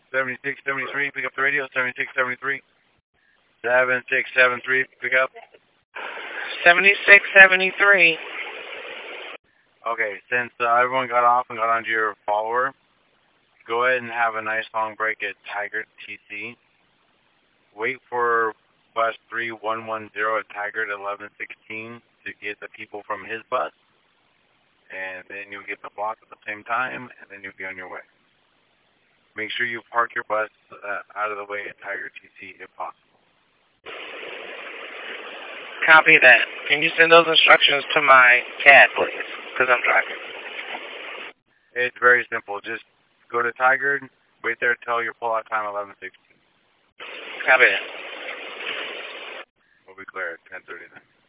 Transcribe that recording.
7673, pick up the radio. 7673. 7673, pick up. 7673. Okay, since everyone got off and got onto your follower, go ahead and have a nice long break at Tigard TC. Wait for bus 3110 at Tigard 1116 to get the people from his bus. And then you'll get the block at the same time, and then you'll be on your way. Make sure you park your bus out of the way at Tigard TC if possible. Copy that. Can you send those instructions to my CAD, please? Because I'm driving. It's very simple. Just go to Tigard, wait there till your pull-out time 11:16. Copy that. We'll be clear at 10:30 then.